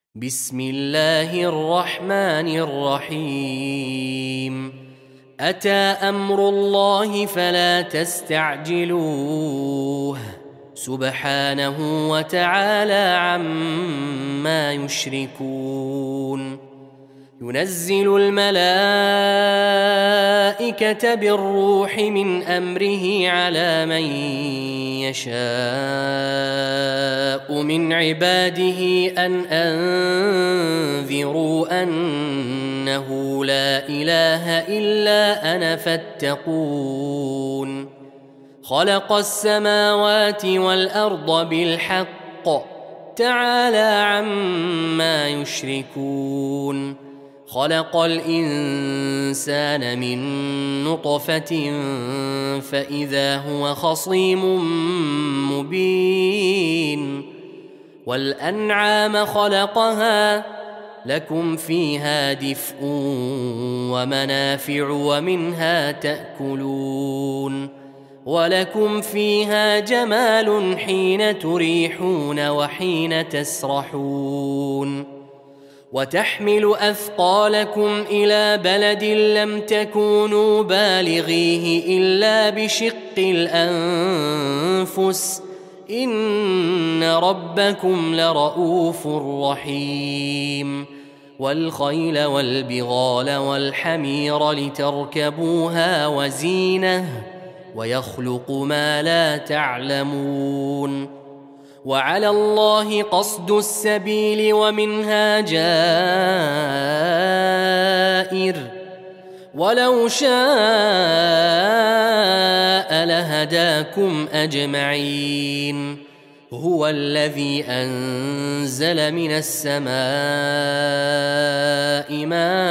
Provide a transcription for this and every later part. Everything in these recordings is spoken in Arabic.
بسم الله الرحمن الرحيم أتى أمر الله فلا تستعجلوه سبحانه وتعالى عما يشركون ينزل الملائكة بالروح من أمره على من يشاء من عباده أن أنذروا أنه لا إله إلا أنا فاتقون خلق السماوات والأرض بالحق تعالى عما يشركون خلق الإنسان من نطفة فإذا هو خصيم مبين والأنعام خلقها لكم فيها دفء ومنافع ومنها تأكلون ولكم فيها جمال حين تريحون وحين تسرحون وتحمل أثقالكم إلى بلد لم تكونوا بالغيه إلا بشق الأنفس إن ربكم لرؤوف رحيم والخيل والبغال والحمير لتركبوها وزينة ويخلق ما لا تعلمون وعلى الله قصد السبيل ومنها جائر ولو شاء لهداكم أجمعين هو الذي أنزل من السماء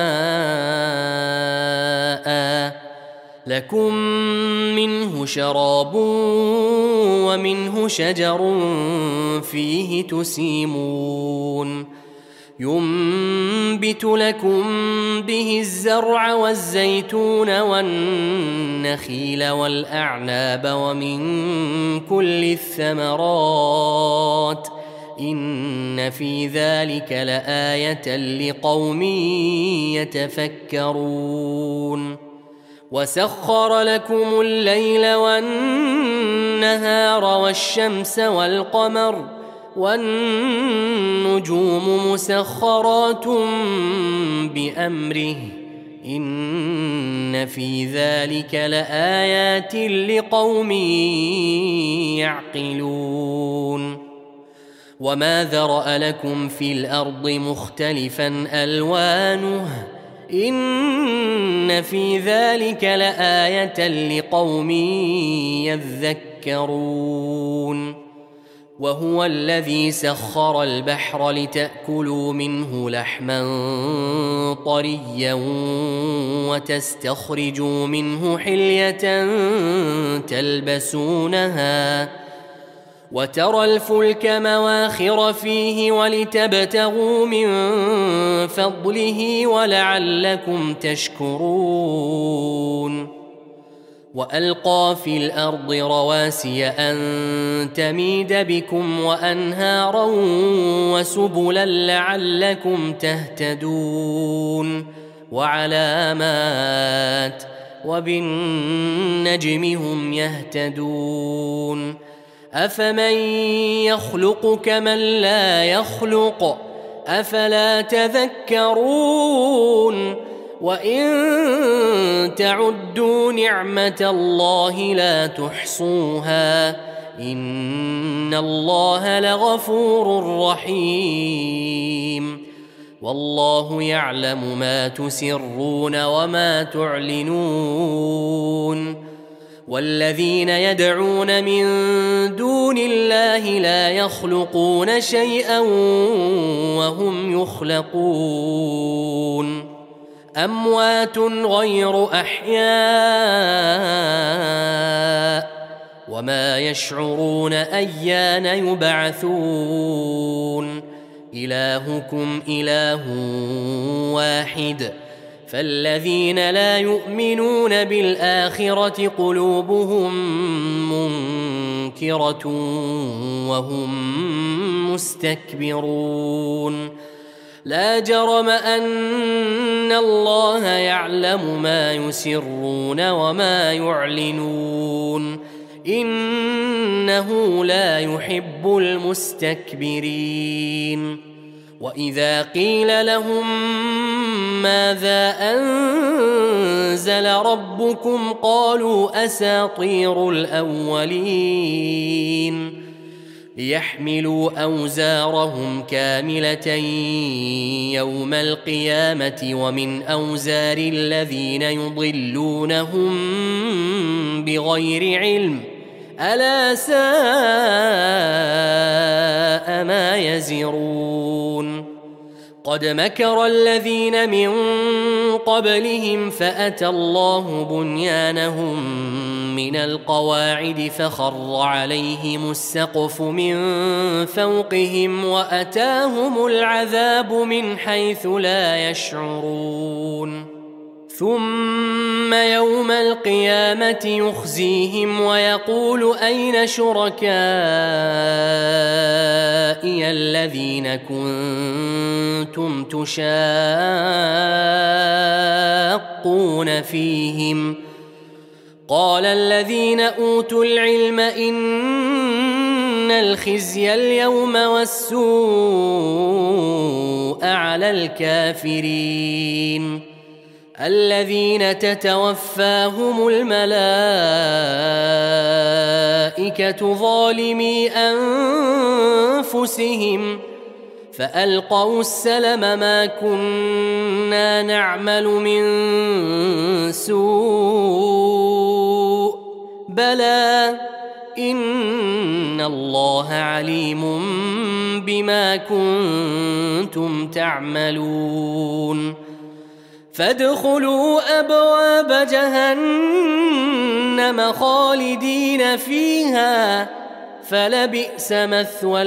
ماء لكم منه شراب ومنه شجر فيه تسيمون ينبت لكم به الزرع والزيتون والنخيل والأعناب ومن كل الثمرات إن في ذلك لآية لقوم يتفكرون وسخر لكم الليل والنهار والشمس والقمر والنجوم مسخرات بأمره إن في ذلك لآيات لقوم يعقلون وما ذرأ لكم في الأرض مختلفا ألوانه إن في ذلك لآية لقوم يذكرون وهو الذي سخر البحر لتأكلوا منه لحما طريا وتستخرجوا منه حلية تلبسونها وترى الفلك مواخر فيه ولتبتغوا من فضله ولعلكم تشكرون وألقى في الأرض رواسي أن تميد بكم وأنهارا وسبلا لعلكم تهتدون وعلامات وبالنجم هم يهتدون أفمن يخلق كمن لا يخلق أفلا تذكرون وإن تعدوا نعمة الله لا تحصوها إن الله لغفور رحيم والله يعلم ما تسرون وما تعلنون والذين يدعون من دون الله لا يخلقون شيئا وهم يخلقون أموات غير أحياء وما يشعرون أيان يبعثون إلهكم إله واحد فالذين لا يؤمنون بالآخرة قلوبهم منكرة وهم مستكبرون لا جرم أن الله يعلم ما يسرون وما يعلنون إنه لا يحب المستكبرين وإذا قيل لهم ماذا أنزل ربكم قالوا أساطير الأولين ليحملوا أوزارهم كاملة يوم القيامة ومن أوزار الذين يضلونهم بغير علم ألا ساء ما يزرون قد مكر الذين من قبلهم فأتى الله بنيانهم من القواعد فخر عليهم السقف من فوقهم وأتاهم العذاب من حيث لا يشعرون ثم يوم القيامة يخزيهم ويقول أين شركائي الذين كنتم تشاقون فيهم قال الذين أوتوا العلم إن الخزي اليوم والسوء على الكافرين الذين تتوفاهم الملائكة ظالمي أنفسهم فألقوا السلم ما كنا نعمل من سوء بلى إن الله عليم بما كنتم تعملون فادخلوا أبواب جهنم خالدين فيها فلبئس مثوى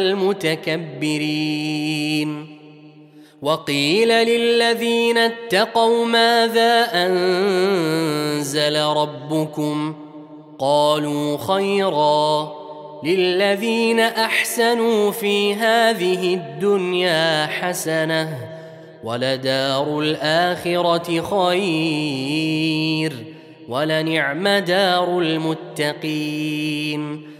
المتكبرين وقيل للذين اتقوا ماذا أنزل ربكم قالوا خيرا للذين أحسنوا في هذه الدنيا حسنة ولدار الآخرة خير ولنعم دار المتقين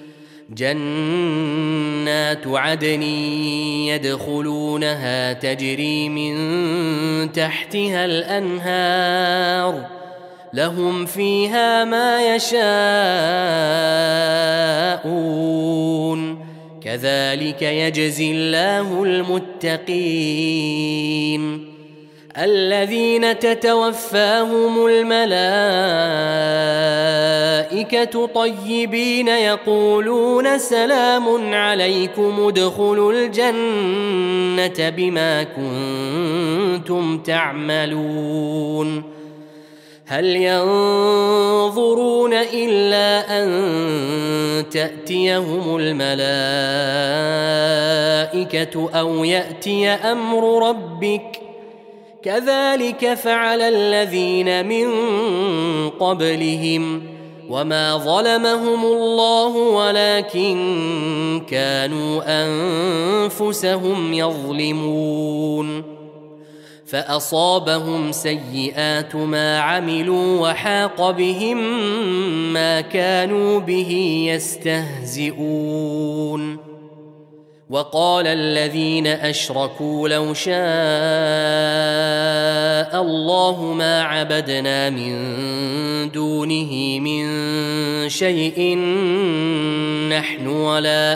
جنات عدن يدخلونها تجري من تحتها الأنهار لهم فيها ما يشاءون كذلك يجزي الله المتقين الذين تتوفاهم الملائكة طيبين يقولون سلام عليكم ادخلوا الجنة بما كنتم تعملون هل ينظرون إلا أن تأتيهم الملائكة أو يأتي أمر ربك كذلك فعل الذين من قبلهم وما ظلمهم الله ولكن كانوا أنفسهم يظلمون فأصابهم سيئات ما عملوا وحاق بهم ما كانوا به يستهزئون وقال الذين أشركوا لو شاء الله ما عبدنا من دونه من شيء نحن ولا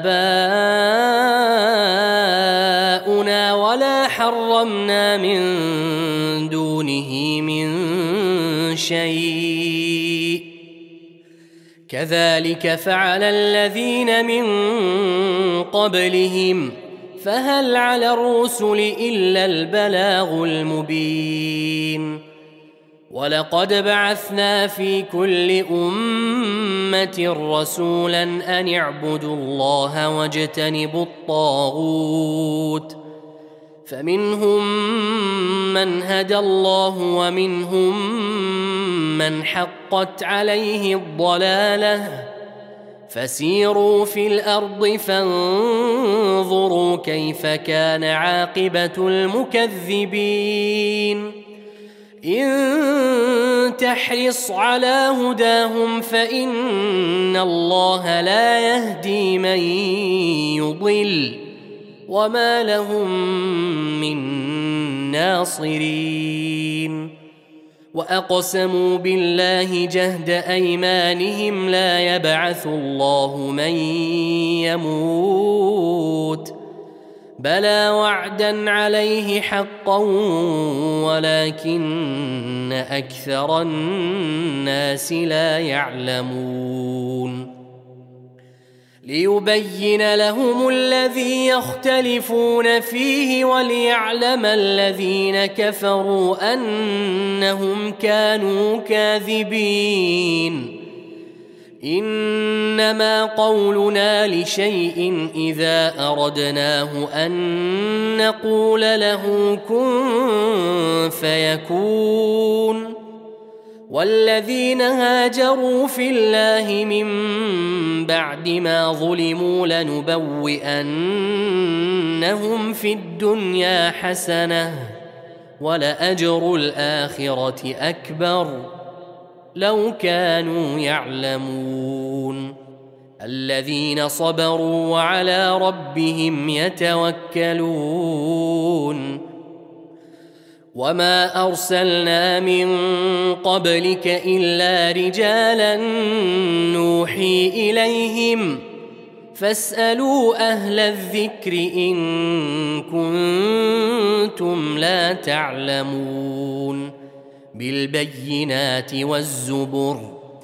آباؤنا ولا حرمنا من دونه من شيء كذلك فعل الذين من قبلهم فهل على الرسل إلا البلاغ المبين ولقد بعثنا في كل أمة رسولا أن اعبدوا الله واجتنبوا الطاغوت فمنهم من هدى الله ومنهم من حقت عليه الضلالة فسيروا في الأرض فانظروا كيف كان عاقبة المكذبين إن تحرص على هداهم فإن الله لا يهدي من يضل وما لهم من ناصرين وأقسموا بالله جهد أيمانهم لا يبعث الله من يموت بلى وعدا عليه حقا ولكن أكثر الناس لا يعلمون ليبين لهم الذي يختلفون فيه وليعلم الذين كفروا أنهم كانوا كاذبين إنما قولنا لشيء إذا أردناه أن نقول له كن فيكون والذين هاجروا في الله من بعد ما ظلموا لنبوئنهم في الدنيا حسنة ولأجر الآخرة أكبر لو كانوا يعلمون الذين صبروا وعلى ربهم يتوكلون وما أرسلنا من قبلك إلا رجالا نوحي إليهم فاسألوا أهل الذكر إن كنتم لا تعلمون بالبينات والزبر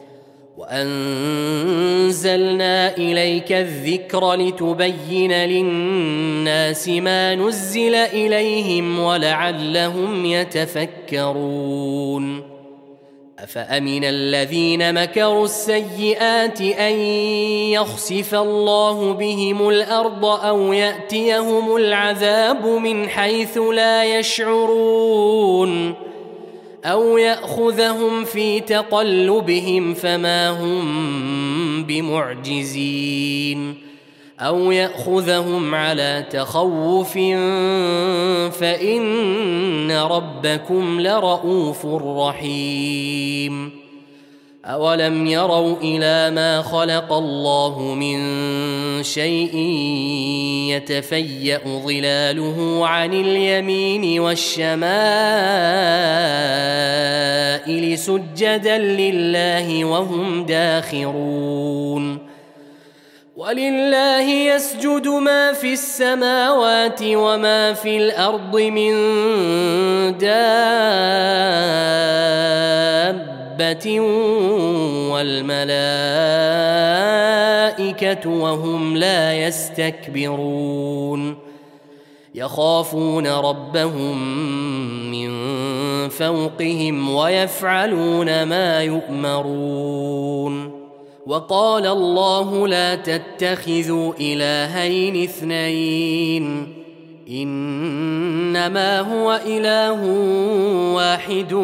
وأنزلنا إليك الذكر لتبين للناس ما نزل إليهم ولعلهم يتفكرون أفأمن الذين مكروا السيئات أن يخسف الله بهم الأرض أو يأتيهم العذاب من حيث لا يشعرون أو يأخذهم في تقلبهم فما هم بمعجزين أو يأخذهم على تخوف فإن ربكم لرؤوف رحيم أولم يروا إلى ما خلق الله من شيء يتفيأ ظلاله عن اليمين والشمائل سجدا لله وهم داخرون ولله يسجد ما في السماوات وما في الأرض من دابة والملائكة وهم لا يستكبرون يخافون ربهم من فوقهم ويفعلون ما يؤمرون وقال الله لا تتخذوا إلهين اثنين إنما هو إله واحد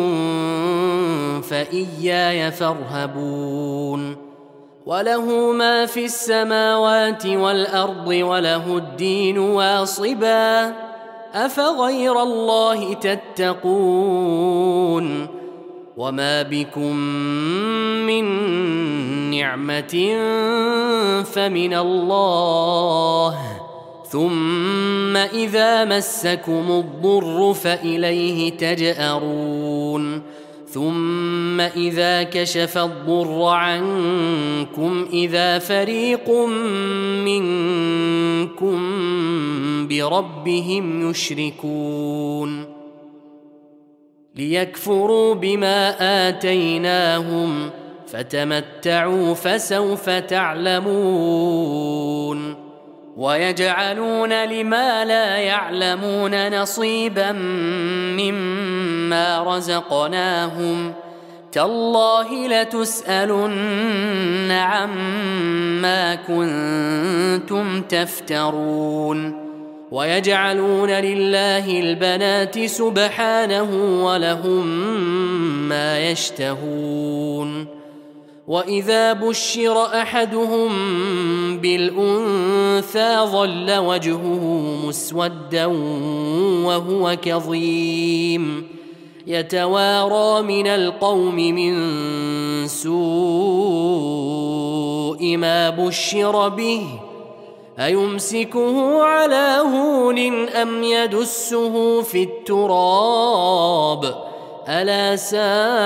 فإياي فارهبون وله ما في السماوات والأرض وله الدين واصبا أفغير الله تتقون وما بكم من نعمة فمن الله ثم إذا مسكم الضر فإليه تجأرون ثم إذا كشف الضر عنكم إذا فريق منكم بربهم يشركون ليكفروا بما آتيناهم فتمتعوا فسوف تعلمون ويجعلون لما لا يعلمون نصيبا مما رزقناهم تالله لتسألن عما كنتم تفترون ويجعلون لله البنات سبحانه ولهم ما يشتهون وإذا بشر أحدهم بالأنثى ظل وجهه مسودا وهو كظيم يتوارى من القوم من سوء ما بشر به أيمسكه على هون أم يدسه في التراب ألا ساء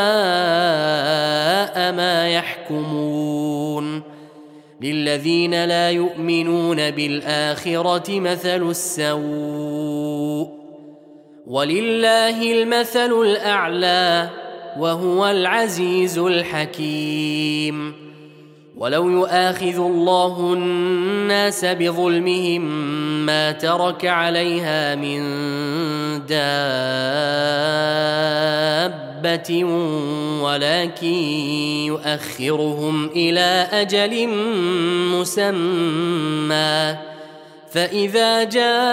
ما يحكمون للذين لا يؤمنون بالآخرة مثل السوء ولله المثل الأعلى وهو العزيز الحكيم ولو يؤاخذ الله الناس بظلمهم ما ترك عليها من دابة ولكن يؤخرهم إلى أجل مسمى فإذا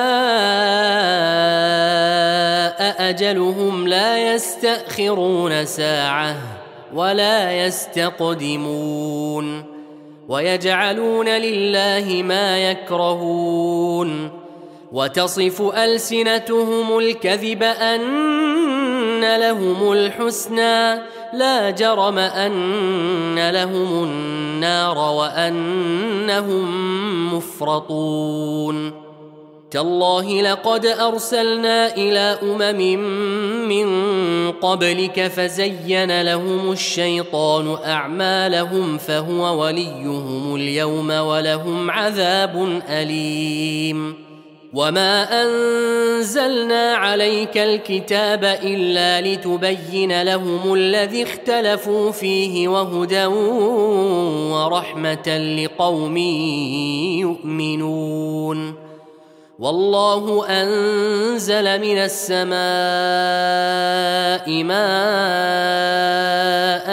جاء أجلهم لا يستأخرون ساعة ولا يستقدمون ويجعلون لله ما يكرهون وتصف ألسنتهم الكذب أن لهم الحسنى لا جرم أن لهم النار وأنهم مفرطون تالله لقد أرسلنا إلى من قبلك فزين لهم الشيطان أعمالهم فهو وليهم اليوم ولهم عذاب أليم وما أنزلنا عليك الكتاب إلا لتبين لهم الذي اختلفوا فيه وهدى ورحمة لقوم يؤمنون والله أنزل من السماء ماء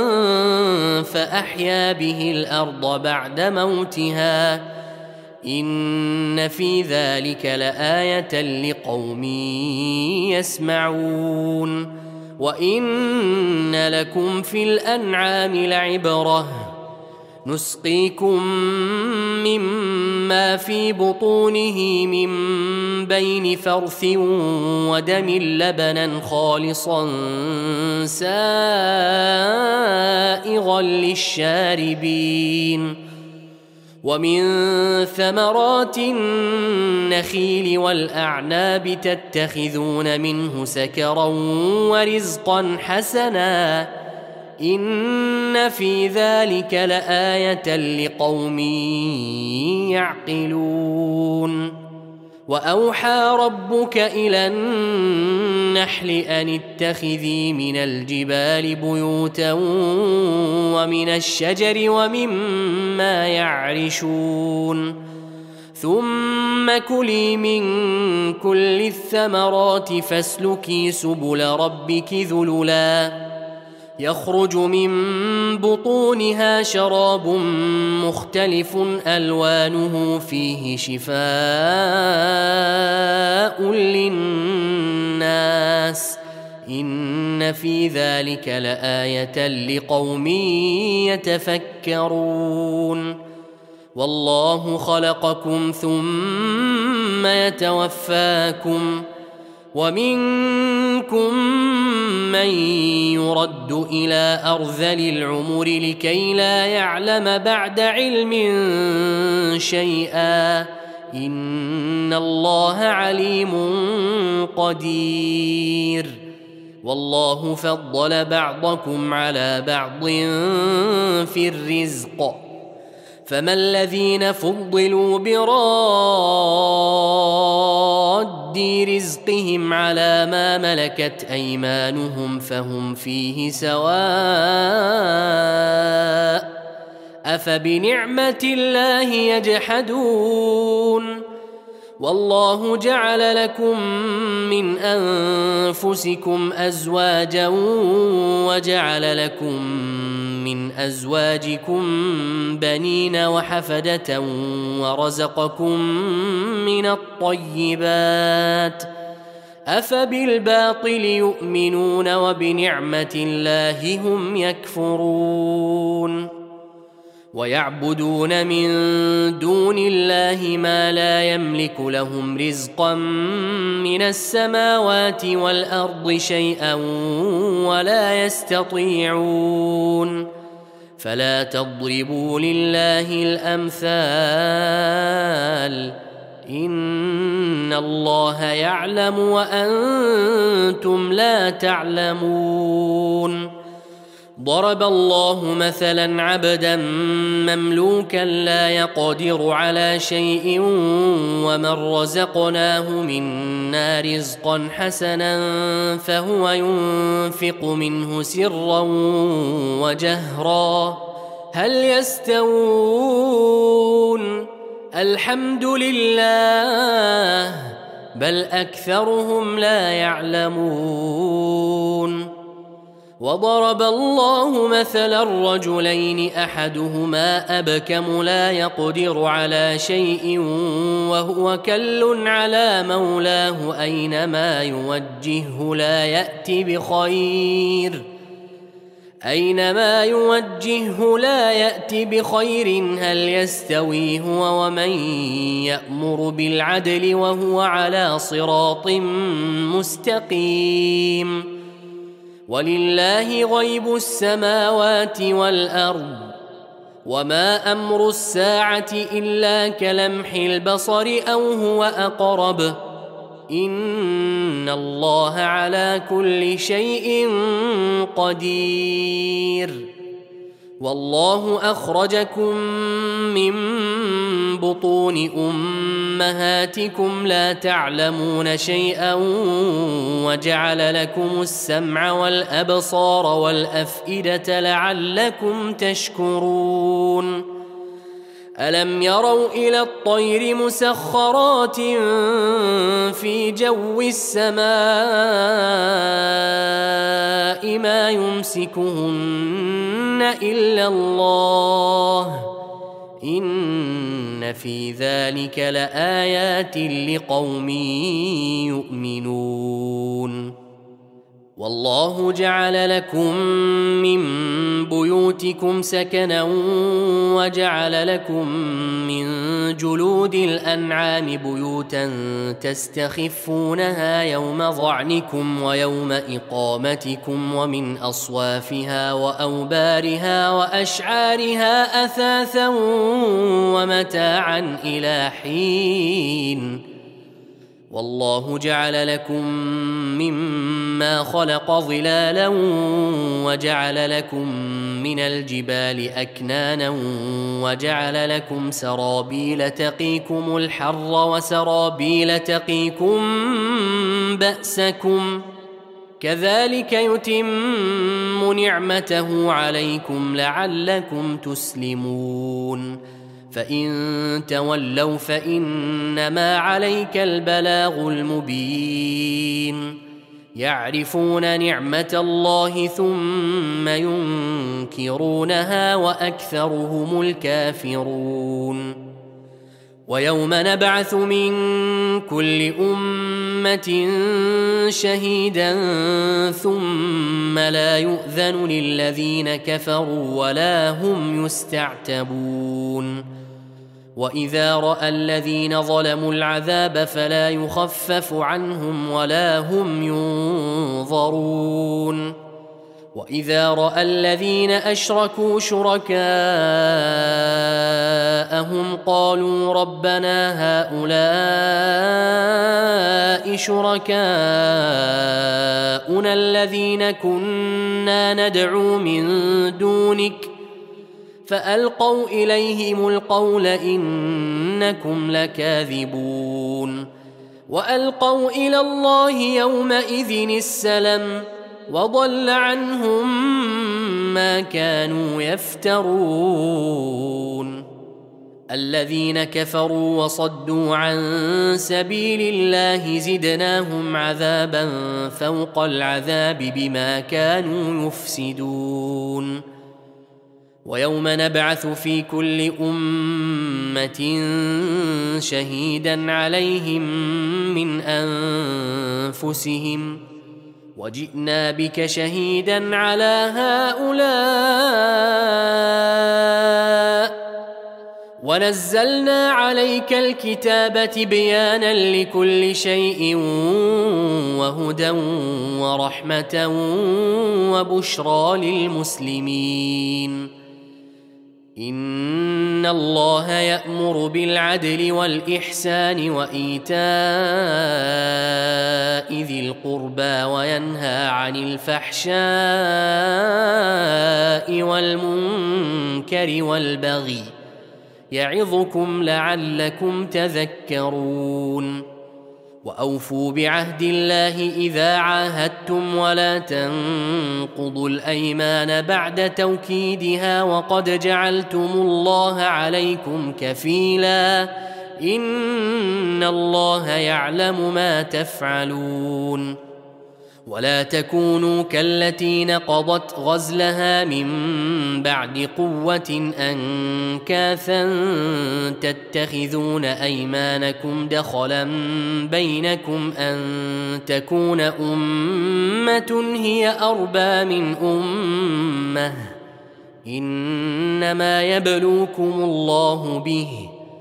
فأحيا به الأرض بعد موتها إن في ذلك لآية لقوم يسمعون وإن لكم في الأنعام لعبرة نسقيكم مما في بطونه من بين فرث ودم لبنا خالصا سائغا للشاربين ومن ثمرات النخيل والأعناب تتخذون منه سكرا ورزقا حسنا إن في ذلك لآية لقوم يعقلون وأوحى ربك إلى النحل أن اتخذي من الجبال بيوتا ومن الشجر ومما يعرشون ثم كلي من كل الثمرات فاسلكي سبل ربك ذللا يخرج من بطونها شراب مختلف ألوانه فيه شفاء للناس إن في ذلك لآية لقوم يتفكرون والله خلقكم ثم يتوفاكم ومنكم من يرد إلى أرذل العمر لكي لا يعلم بعد علم شيئا إن الله عليم قدير والله فضل بعضكم على بعض في الرزق فما الذين فضلوا براد رزقهم على ما ملكت أيمانهم فهم فيه سواء أفبنعمة الله يجحدون والله جعل لكم من أنفسكم أزواجا وجعل لكم من أزواجكم بنين وحفدة ورزقكم من الطيبات أفبالباطل يؤمنون وبنعمة الله هم يكفرون ويعبدون من دون الله ما لا يملك لهم رزقا من السماوات والأرض شيئا ولا يستطيعون فلا تضربوا لله الأمثال إن الله يعلم وأنتم لا تعلمون ضرب الله مثلا عبدا مملوكا لا يقدر على شيء ومن رزقناه منا رزقا حسنا فهو ينفق منه سرا وجهرا هل يستوون الحمد لله بل أكثرهم لا يعلمون وضرب الله مثلا رجلين أحدهما أبكم لا يقدر على شيء وهو كل على مولاه أينما يوجهه لا يأتي بخير هل يستوي هو ومن يأمر بالعدل وهو على صراط مستقيم ولله غيب السماوات والأرض وما أمر الساعة إلا كلمح البصر أو هو أقرب إن الله على كل شيء قدير والله أخرجكم من بطون أمهاتكم لا تعلمون شيئا وجعل لكم السمع والأبصار والأفئدة لعلكم تشكرون ألم يروا إلى الطير مسخرات في جو السماء ما يمسكهن إلا الله إن في ذلك لآيات لقوم يؤمنون والله جعل لكم من بيوتكم سكنا وجعل لكم من جلود الأنعام بيوتا تستخفونها يوم ظعنكم ويوم إقامتكم ومن أصوافها وأوبارها وأشعارها أثاثا ومتاعا إلى حين والله جعل لكم مما خلق ظلالا وجعل لكم من الجبال أكنانا وجعل لكم سرابيل تقيكم الحر وسرابيل تقيكم بأسكم كذلك يتم نعمته عليكم لعلكم تسلمون فإن تولوا فإنما عليك البلاغ المبين يعرفون نعمة الله ثم ينكرونها وأكثرهم الكافرون ويوم نبعث من كل أمة شهيدا ثم لا يؤذن للذين كفروا ولا هم يستعتبون وإذا رأى الذين ظلموا العذاب فلا يخفف عنهم ولا هم ينظرون وإذا رأى الذين أشركوا شركاءهم قالوا ربنا هؤلاء شركاؤنا الذين كنا ندعو من دونك فألقوا إليهم القول إنكم لكاذبون وألقوا إلى الله يومئذ السلم وضل عنهم ما كانوا يفترون الذين كفروا وصدوا عن سبيل الله زدناهم عذابا فوق العذاب بما كانوا يفسدون ويوم نبعث في كل أمة شهيدا عليهم من أنفسهم وجئنا بك شهيدا على هؤلاء ونزلنا عليك الكتاب تبيانا لكل شيء وهدى ورحمة وبشرى للمسلمين إن الله يأمر بالعدل والإحسان وإيتاء ذي القربى وينهى عن الفحشاء والمنكر والبغي يعظكم لعلكم تذكرون وأوفوا بعهد الله إذا عاهدتم ولا تنقضوا الأيمان بعد توكيدها وقد جعلتم الله عليكم كفيلا إن الله يعلم ما تفعلون ولا تكونوا كالتي نقضت غزلها من بعد قوة أنكاثا تتخذون أيمانكم دخلا بينكم أن تكون أمة هي أربى من أمة إنما يبلوكم الله به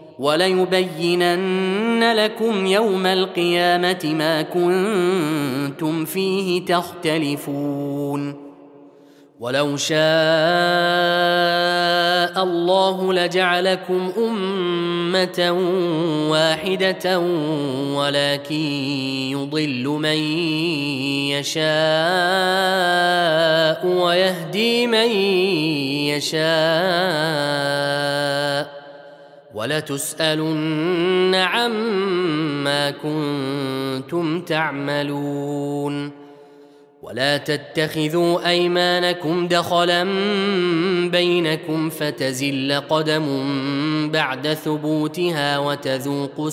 وليبينن لكم يوم القيامة ما كنتم فيه تختلفون ولو شاء الله لجعلكم أمة واحدة ولكن يضل من يشاء ويهدي من يشاء ولتسألن عما كنتم تعملون ولا تتخذوا أيمانكم دخلا بينكم فتزل قدم بعد ثبوتها وتذوقوا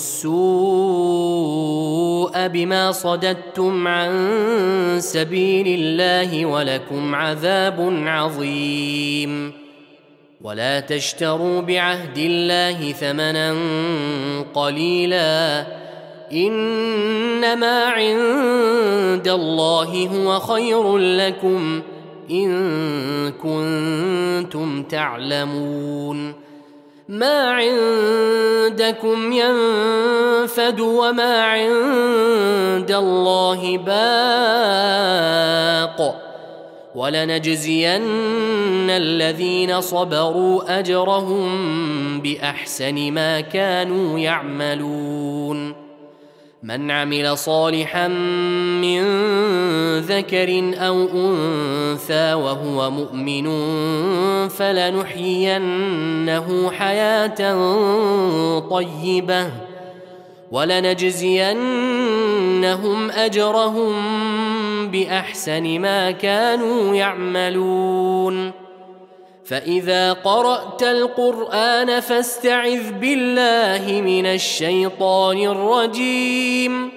السوء بما صددتم عن سبيل الله ولكم عذاب عظيم ولا تشتروا بعهد الله ثمنا قليلا إنما عند الله هو خير لكم إن كنتم تعلمون ما عندكم ينفد وما عند الله باق ولنجزين الذين صبروا أجرهم بأحسن ما كانوا يعملون من عمل صالحا من ذكر أو أنثى وهو مؤمن فلنحيينه حياة طيبة ولنجزينهم أجرهم بأحسن ما كانوا يعملون فإذا قرأت القرآن فاستعذ بالله من الشيطان الرجيم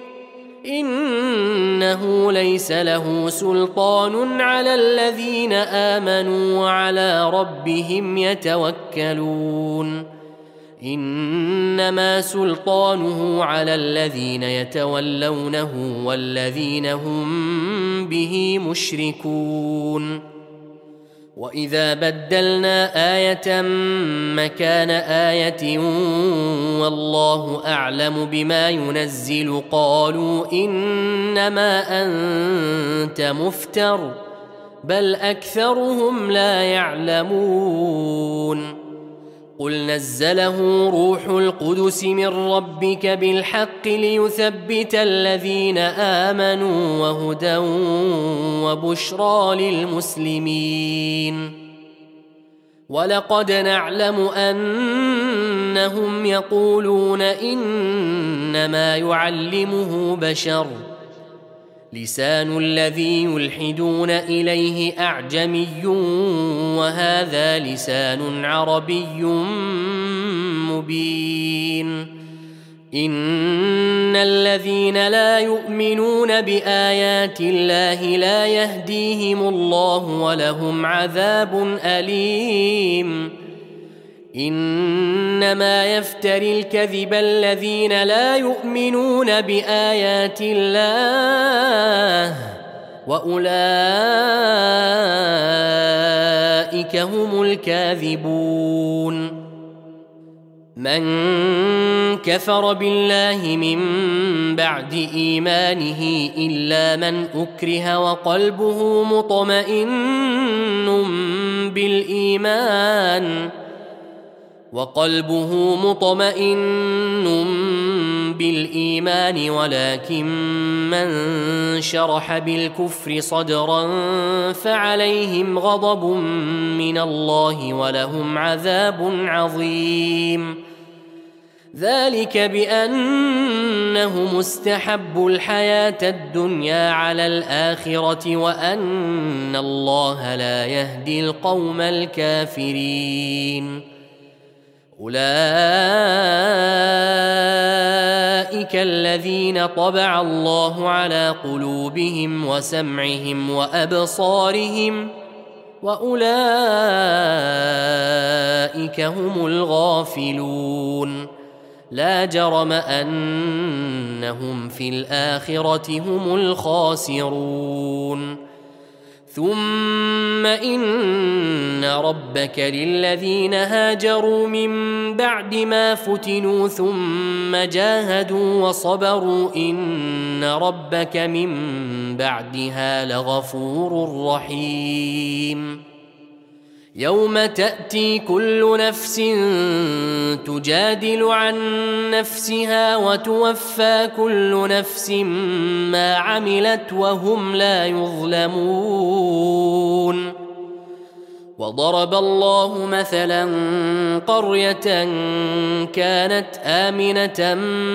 إنه ليس له سلطان على الذين آمنوا وعلى ربهم يتوكلون إنما سلطانه على الذين يتولونه والذين هم به مشركون وإذا بدلنا آية مكان آية والله أعلم بما ينزل قالوا إنما أنت مفتر بل أكثرهم لا يعلمون قل نزله روح القدس من ربك بالحق ليثبت الذين آمنوا وهدى وبشرى للمسلمين ولقد نعلم أنهم يقولون إنما يعلمه بشر لسان الذي يلحدون إليه أعجمي وهذا لسان عربي مبين إن الذين لا يؤمنون بآيات الله لا يهديهم الله ولهم عذاب أليم إنما يفتري الكذب الذين لا يؤمنون بآيات الله وأولئك هم الكاذبون. من كفر بالله من بعد إيمانه إلا من أكره وقلبه مطمئن بالإيمان ولكن من شرح بالكفر صدرا فعليهم غضب من الله ولهم عذاب عظيم. ذلك بأنهم استحبوا الحياة الدنيا على الآخرة وأن الله لا يهدي القوم الكافرين. أولئك الذين طبع الله على قلوبهم وسمعهم وأبصارهم وأولئك هم الغافلون. لا جرم أنهم في الآخرة هم الخاسرون. ثم إن ربك للذين هاجروا من بعد ما فتنوا ثم جاهدوا وصبروا إن ربك من بعدها لغفور رحيم. يوم تأتي كل نفس تجادل عن نفسها وتوفى كل نفس ما عملت وهم لا يظلمون. وضرب الله مثلا قرية كانت آمنة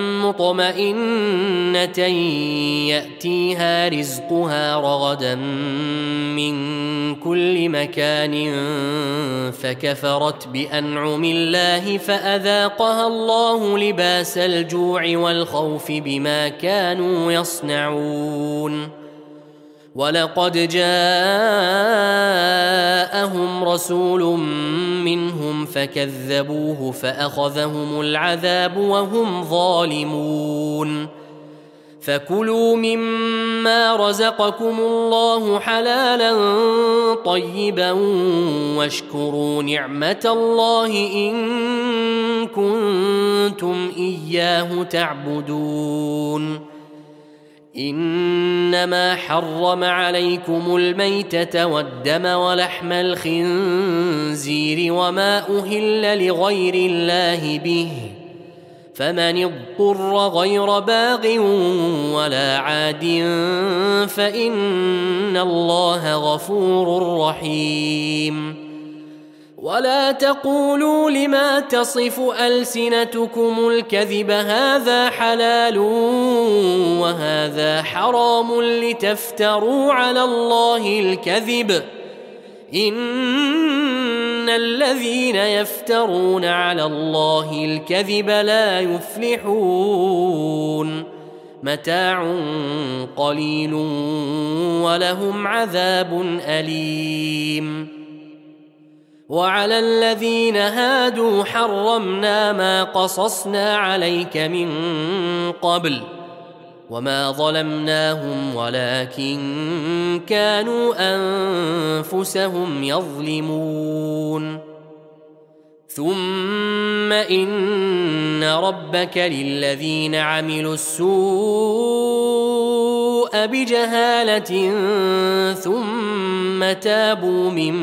مطمئنة يأتيها رزقها رغدا من كل مكان فكفرت بأنعم الله فأذاقها الله لباس الجوع والخوف بما كانوا يصنعون. ولقد جاءهم رسول منهم فكذبوه فأخذهم العذاب وهم ظالمون. فكلوا مما رزقكم الله حلالا طيبا واشكروا نعمة الله إن كنتم إياه تعبدون. إنما حرم عليكم الميتة والدم ولحم الخنزير وما أهل لغير الله به فمن اضطر غير باغ ولا عاد فإن الله غفور رحيم. ولا تقولوا لما تصف ألسنتكم الكذب هذا حلال وهذا حرام لتفتروا على الله الكذب إن الذين يفترون على الله الكذب لا يفلحون. متاع قليل ولهم عذاب أليم. وعلى الذين هادوا حرمنا ما قصصنا عليك من قبل وما ظلمناهم ولكن كانوا أنفسهم يظلمون. ثم إن ربك للذين عملوا السوء بجهالة ثم تابوا من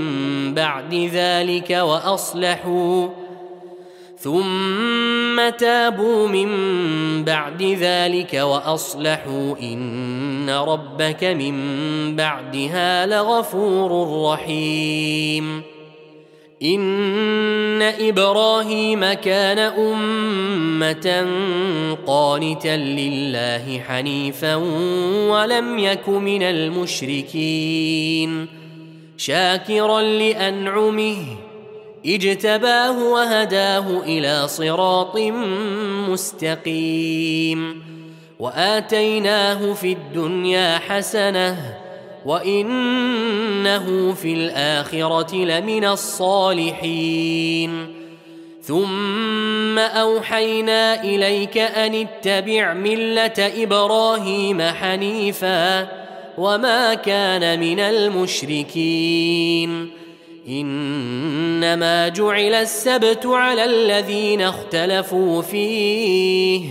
بعد ذلك وأصلحوا إن ربك من بعدها لغفور رحيم. إن إبراهيم كان أمة قانتا لله حنيفا ولم يك من المشركين شاكرا لأنعمه اجتباه وهداه إلى صراط مستقيم. وآتيناه في الدنيا حسنة وإنه في الآخرة لمن الصالحين. ثم أوحينا إليك أن اتبع ملة إبراهيم حنيفا وما كان من المشركين إنما جعل السبت على الذين اختلفوا فيه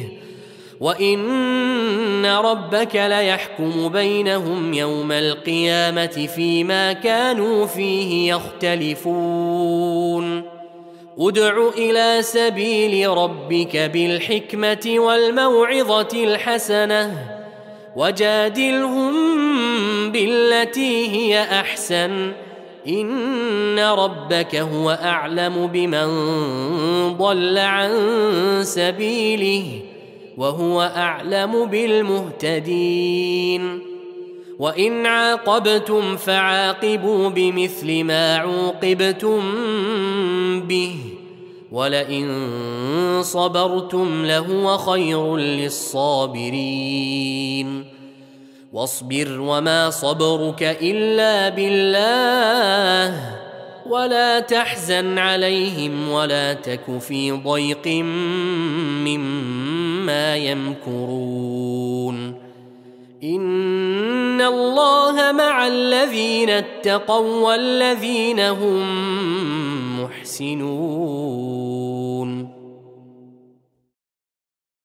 وإن ربك ليحكم بينهم يوم القيامة فيما كانوا فيه يختلفون ادع إلى سبيل ربك بالحكمة والموعظة الحسنة وجادلهم بالتي هي أحسن إن ربك هو أعلم بمن ضل عن سبيله وهو أعلم بالمهتدين وإن عاقبتم فعاقبوا بمثل ما عوقبتم به ولئن صبرتم لهو خير للصابرين واصبر وما صبرك إلا بالله ولا تحزن عليهم ولا تك في ضيق مما يمكرون إن الله مع الذين اتقوا والذين هم محسنون.